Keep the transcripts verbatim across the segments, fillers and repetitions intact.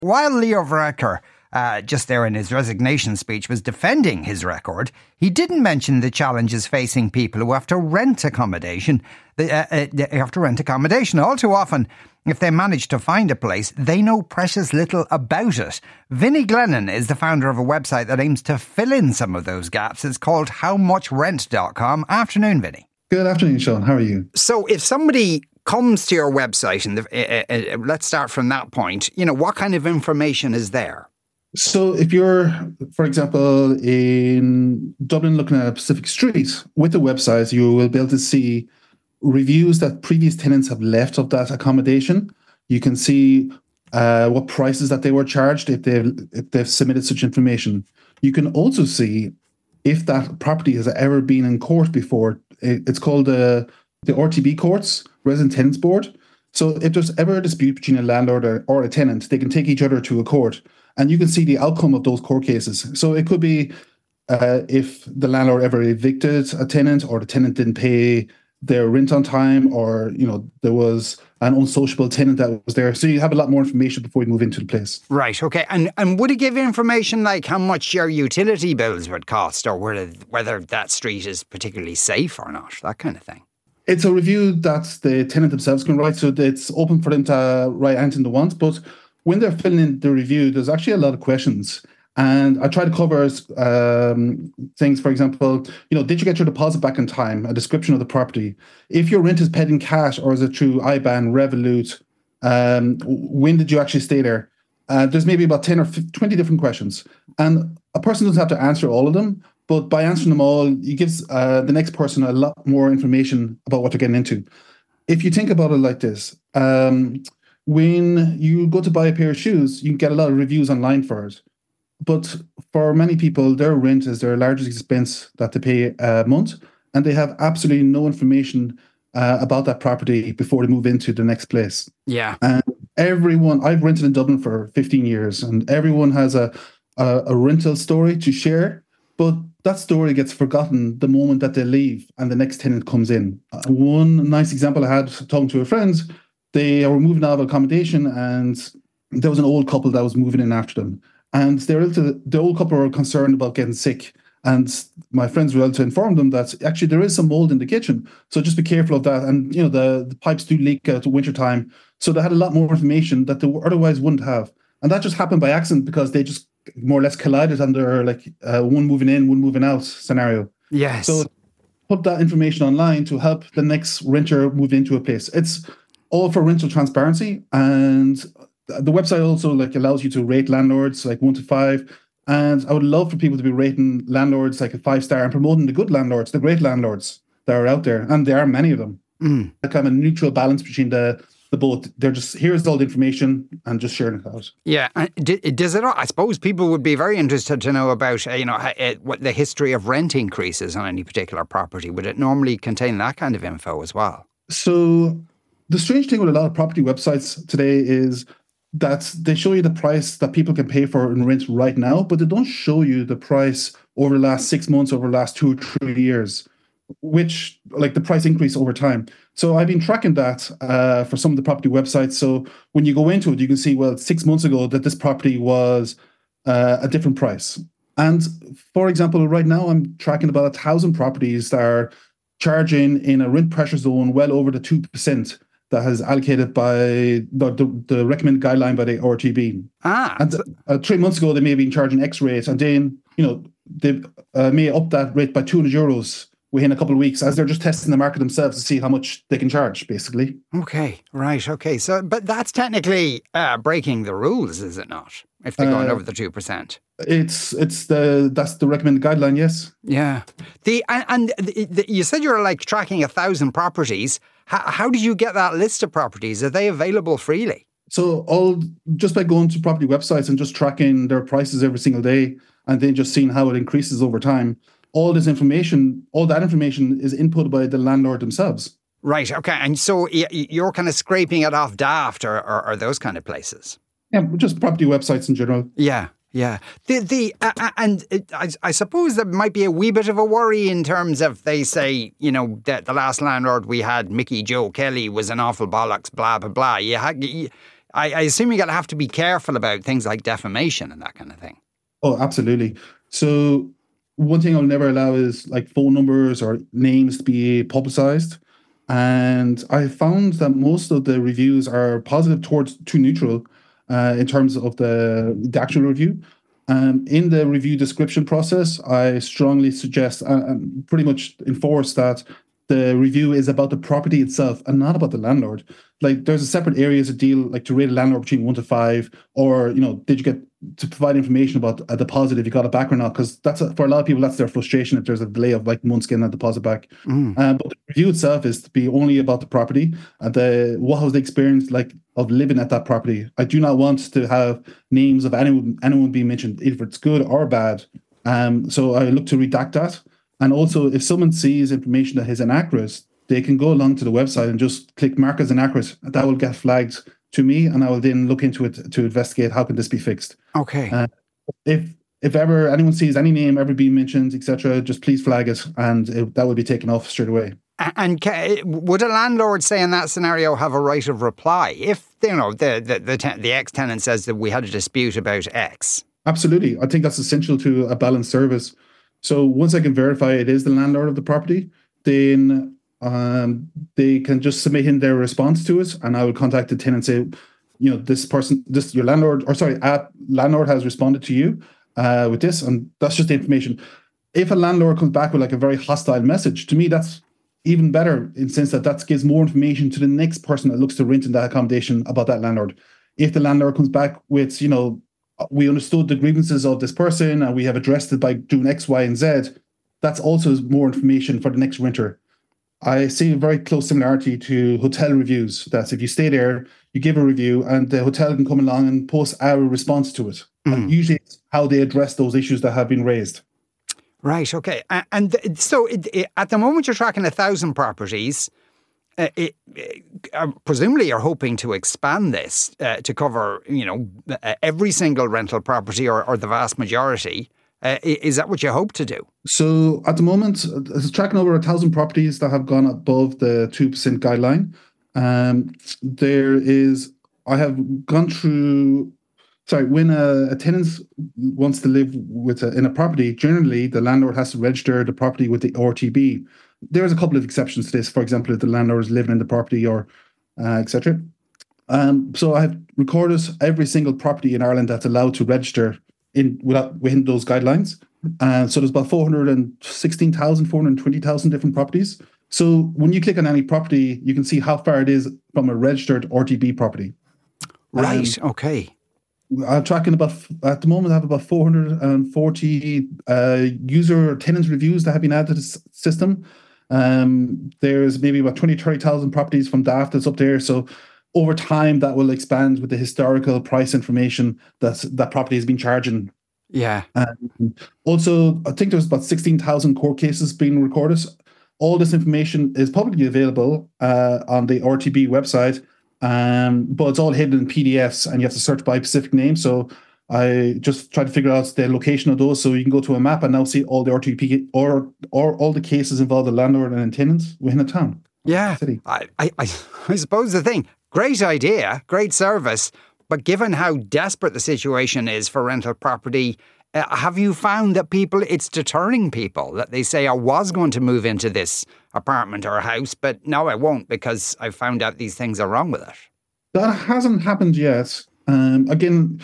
While Leo Varadkar, uh, just there in his resignation speech, was defending his record, he didn't mention the challenges facing people who have to rent accommodation. They, uh, uh, they have to rent accommodation. All too often, if they manage to find a place, they know precious little about it. Vinnie Glennon is the founder of a website that aims to fill in some of those gaps. It's called how much rent dot com. Afternoon, Vinnie. Good afternoon, Sean. How are you? So if somebody comes to your website, and the, uh, uh, let's start from that point, you know, what kind of information is there? So if you're, for example, in Dublin looking at a specific street, with the website, you will be able to see reviews that previous tenants have left of that accommodation. You can see uh, what prices that they were charged if they've, if they've submitted such information. You can also see if that property has ever been in court before. It's called uh, the R T B courts, Resident Tenants Board. So if there's ever a dispute between a landlord or, or a tenant, they can take each other to a court and you can see the outcome of those court cases. So it could be uh, if the landlord ever evicted a tenant or the tenant didn't pay their rent on time, or, you know, there was an unsociable tenant that was there. So you have a lot more information before you move into the place. Right, okay. And and would it give information like how much your utility bills would cost, or whether, whether that street is particularly safe or not, that kind of thing? It's a review that the tenant themselves can write, so it's open for them to write anything they want. But when they're filling in the review, there's actually a lot of questions. And I try to cover um, things, for example, you know, did you get your deposit back in time? A description of the property. If your rent is paid in cash or is it through I B A N, Revolut? Um, when did you actually stay there? Uh, there's maybe about ten or twenty different questions. And a person doesn't have to answer all of them, but by answering them all, it gives uh, the next person a lot more information about what they're getting into. If you think about it like this, um, when you go to buy a pair of shoes, you can get a lot of reviews online for it. But for many people, their rent is their largest expense that they pay a month, and they have absolutely no information uh, about that property before they move into the next place. Yeah. And everyone, I've rented in Dublin for fifteen years, and everyone has a, a, a rental story to share, but that story gets forgotten the moment that they leave and the next tenant comes in. Uh, one nice example I had talking to a friend, they were moving out of accommodation and there was an old couple that was moving in after them. And they were to, the old couple were concerned about getting sick. And my friends were able to inform them that actually there is some mold in the kitchen. So just be careful of that. And, you know, the, the pipes do leak at winter time. So they had a lot more information that they otherwise wouldn't have. And that just happened by accident because they just more or less collided under like uh, one moving in, one moving out scenario. Yes. So put that information online to help the next renter move into a place. It's all for rental transparency. And the website also like allows you to rate landlords like one to five. And I would love for people to be rating landlords like a five star and promoting the good landlords, the great landlords that are out there. And there are many of them. Mm. A kind of a neutral balance between the, the both. They're just, here's all the information and just sharing it out. Yeah. Does it, I suppose people would be very interested to know about, you know, what the history of rent increases on any particular property. Would it normally contain that kind of info as well? So the strange thing with a lot of property websites today is that they show you the price that people can pay for in rent right now, but they don't show you the price over the last six months, over the last two or three years, which like the price increase over time. So I've been tracking that uh, for some of the property websites. So when you go into it, you can see, well, six months ago that this property was uh, a different price. And for example, right now I'm tracking about a thousand properties that are charging in a rent pressure zone well over the two percent. That has allocated by the, the, the recommended guideline by the R T B. Ah. And uh, three months ago, they may have been charging X rate, and then, you know, they uh, may up that rate by two hundred euros within a couple of weeks as they're just testing the market themselves to see how much they can charge, basically. Okay, right, okay. So, but that's technically uh, breaking the rules, is it not? If they're going uh, over the two percent. It's it's the that's the recommended guideline, yes. Yeah. The and, and the, the, you said you're like tracking a thousand properties. How, how did you get that list of properties? Are they available freely? So all just by going to property websites and just tracking their prices every single day, and then just seeing how it increases over time. All this information, all that information is input by the landlord themselves. Right. Okay. And so you're kind of scraping it off Daft or, or, or those kind of places. Yeah, just property websites in general. Yeah. Yeah. The the uh, and it, I, I suppose there might be a wee bit of a worry in terms of they say, you know, that the last landlord we had, Mickey Joe Kelly, was an awful bollocks, blah, blah, blah. You, ha- you I, I assume you're going to have to be careful about things like defamation and that kind of thing. Oh, absolutely. So one thing I'll never allow is like phone numbers or names to be publicized. And I found that most of the reviews are positive towards too neutral uh, in terms of the, the actual review. Um, in the review description process, I strongly suggest uh, and pretty much enforce that the review is about the property itself and not about the landlord. Like there's a separate areas of deal, like to rate a landlord between one to five, or, you know, did you get to provide information about a deposit if you got it back or not? Because that's a, for a lot of people, that's their frustration if there's a delay of like months getting that deposit back. Mm. Um, but the review itself is to be only about the property and the what was the experience like of living at that property. I do not want to have names of anyone anyone being mentioned, if it's good or bad. Um, so I look to redact that. And also, if someone sees information that is inaccurate, they can go along to the website and just click mark as inaccurate. That will get flagged to me, and I will then look into it to investigate how can this be fixed. Okay. Uh, if if ever anyone sees any name ever being mentioned, et cetera, just please flag it, and it, that will be taken off straight away. And would a landlord, say in that scenario, have a right of reply if you know the the the, ten, the ex-tenant says that we had a dispute about X? Absolutely, I think that's essential to a balanced service. So once I can verify it is the landlord of the property, then um, they can just submit in their response to it, and I will contact the tenant and say, you know, this person, this your landlord, or sorry, a landlord has responded to you uh, with this, and that's just the information. If a landlord comes back with like a very hostile message, to me that's even better in the sense that that gives more information to the next person that looks to rent in that accommodation about that landlord. If the landlord comes back with, you know, we understood the grievances of this person and we have addressed it by doing X, Y, and Z, that's also more information for the next renter. I see a very close similarity to hotel reviews. That's if you stay there, you give a review and the hotel can come along and post our response to it. Mm. And usually it's how they address those issues that have been raised. Right, okay. And so it, it, at the moment you're tracking a thousand properties. Uh, it, it, uh, presumably you're hoping to expand this uh, to cover, you know, uh, every single rental property or, or the vast majority. Uh, is that what you hope to do? So at the moment, it's tracking over a thousand properties that have gone above the two percent guideline. Um, there is, I have gone through, sorry, when a, a tenant wants to live with a, in a property, generally the landlord has to register the property with the R T B. There's a couple of exceptions to this. For example, if the landlord is living in the property or uh, et cetera. Um, so I have recorded every single property in Ireland that's allowed to register in without, within those guidelines. Uh, so there's about four hundred sixteen thousand, four hundred twenty thousand different properties. So when you click on any property, you can see how far it is from a registered R T B property. Right, um, okay. I'm tracking about, at the moment, I have about four hundred forty uh, user tenant reviews that have been added to the system. Um, there's maybe about twenty, thirty thousand properties from D A F that's up there. So over time, that will expand with the historical price information that that property has been charging. Yeah. Um, also, I think there's about sixteen thousand court cases being recorded. All this information is publicly available uh, on the R T B website, um, but it's all hidden in P D Fs and you have to search by specific name. So I just try to figure out the location of those, so you can go to a map and now see all the R T P or or all the cases involved the landlord and tenants within a town. Yeah, I, I I suppose the thing, great idea, great service, but given how desperate the situation is for rental property, uh, have you found that people, it's deterring people that they say, I was going to move into this apartment or house, but no, I won't because I found out these things are wrong with it? That hasn't happened yet. Um, again.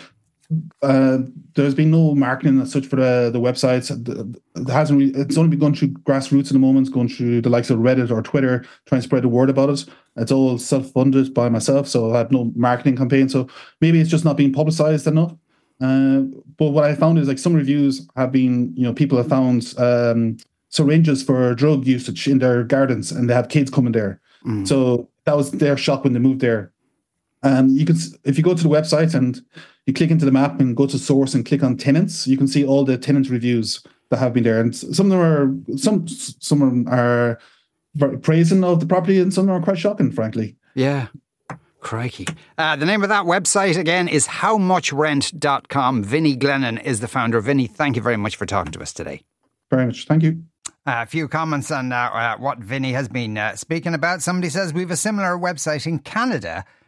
Uh, there's been no marketing as such for the, the websites. It hasn't really, it's only been going through grassroots at the moment, going through the likes of Reddit or Twitter, trying to spread the word about it. It's all self-funded by myself, so I have no marketing campaign. So maybe it's just not being publicized enough. Uh, but what I found is like some reviews have been, you know, people have found um, syringes for drug usage in their gardens and they have kids coming there. Mm. So that was their shock when they moved there. And you can, if you go to the website and you click into the map and go to source and click on tenants, you can see all the tenant reviews that have been there. And some of them are some some of them are very praising of the property, and some of them are quite shocking, frankly. Yeah. Crikey. Uh, the name of that website again is how much rent dot com. Vinny Glennon is the founder. Vinny, thank you very much for talking to us today. Very much. Thank you. Uh, a few comments on uh, uh, what Vinny has been uh, speaking about. Somebody says we have a similar website in Canada.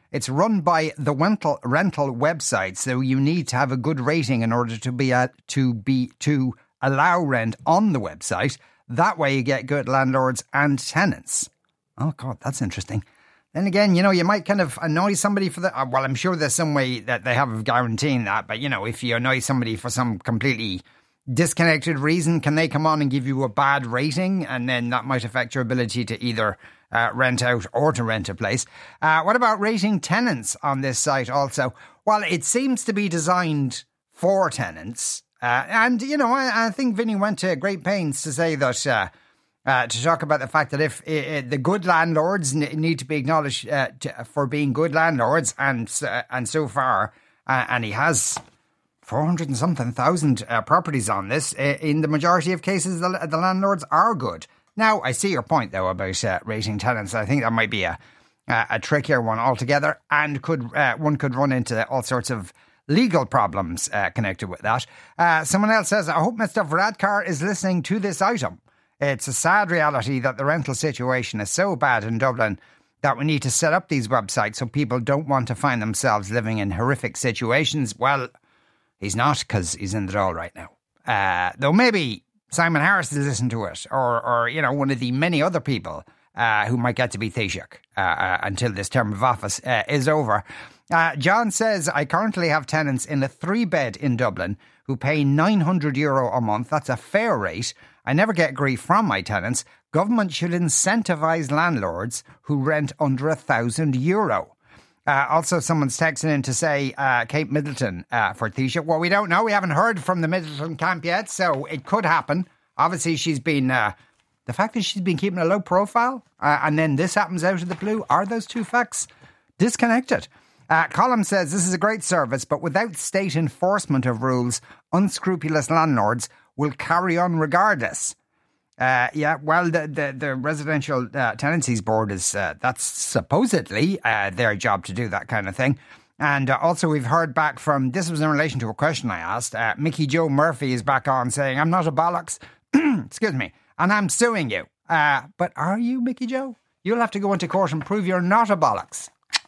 It's run by the rental rental website, so you need to have a good rating in order to be at, to be to allow rent on the website. That way you get good landlords and tenants. Oh God, that's interesting. Then again, you know, you might kind of annoy somebody for that. Well, I'm sure there's some way that they have of guaranteeing that. But, you know, if you annoy somebody for some completely disconnected reason, can they come on and give you a bad rating? And then that might affect your ability to either uh, rent out or to rent a place. Uh, what about rating tenants on this site also? Well, it seems to be designed for tenants. Uh, and, you know, I, I think Vinny went to great pains to say that... Uh, Uh, to talk about the fact that if uh, the good landlords n- need to be acknowledged uh, to, for being good landlords, and uh, and so far, uh, and he has four hundred and something thousand uh, properties on this. Uh, in the majority of cases, the, the landlords are good. Now, I see your point though about uh, rating tenants. I think that might be a a, a trickier one altogether, and could uh, one could run into all sorts of legal problems uh, connected with that. Uh, someone else says, "I hope Mister Varadkar is listening to this item. It's a sad reality that the rental situation is so bad in Dublin that we need to set up these websites so people don't want to find themselves living in horrific situations." Well, he's not, because he's in the Dáil right now. Uh, though maybe Simon Harris is listening to it, or, or you know, one of the many other people uh, who might get to be Taoiseach uh, uh, until this term of office uh, is over. Uh, John says, "I currently have tenants in a three-bed in Dublin who pay nine hundred euro a month. That's a fair rate. I never get grief from my tenants. Government should incentivise landlords who rent under a thousand euro." Uh, also, someone's texting in to say uh, Kate Middleton uh, for Taoiseach. Well, we don't know. We haven't heard from the Middleton camp yet, so it could happen. Obviously, she's been... Uh, the fact that she's been keeping a low profile, uh, and then this happens out of the blue, are those two facts disconnected? Uh, Colin says, "This is a great service, but without state enforcement of rules, unscrupulous landlords will carry on regardless." Uh, yeah, well, the the, the Residential uh, Tenancies Board is, uh, that's supposedly uh, their job to do that kind of thing. And uh, also we've heard back from, this was in relation to a question I asked, uh, Mickey Joe Murphy is back on saying, "I'm not a bollocks," excuse me, "and I'm suing you." Uh, but are you, Mickey Joe? You'll have to go into court and prove you're not a bollocks.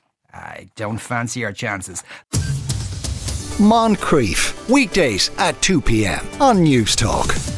I don't fancy your chances. Moncrief, weekdays at two p.m. on News Talk.